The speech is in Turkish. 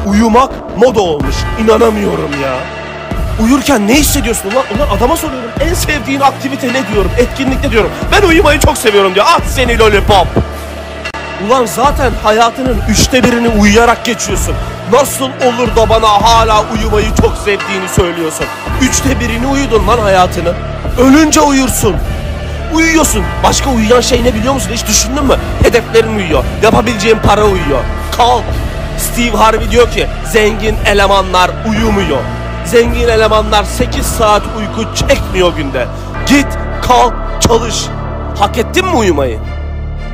Uyumak moda olmuş. İnanamıyorum ya. Uyurken ne hissediyorsun ulan? Ulan adama soruyorum. En sevdiğin aktivite ne diyorum? Etkinlik ne diyorum? Ben uyumayı çok seviyorum diyor. At seni lollipop. Ulan zaten hayatının 1/3'ini uyuyarak geçiyorsun. Nasıl olur da bana hala uyumayı çok sevdiğini söylüyorsun? 1/3'ini uyudun lan hayatını. Ölünce uyursun. Uyuyorsun. Başka uyuyan şey ne biliyor musun? Hiç düşündün mü? Hedeflerin uyuyor. Yapabileceğin para uyuyor. Kalk. Steve Harvey diyor ki zengin elemanlar uyumuyor. Zengin elemanlar 8 saat uyku çekmiyor günde. Git kalk çalış. Hak ettin mi uyumayı?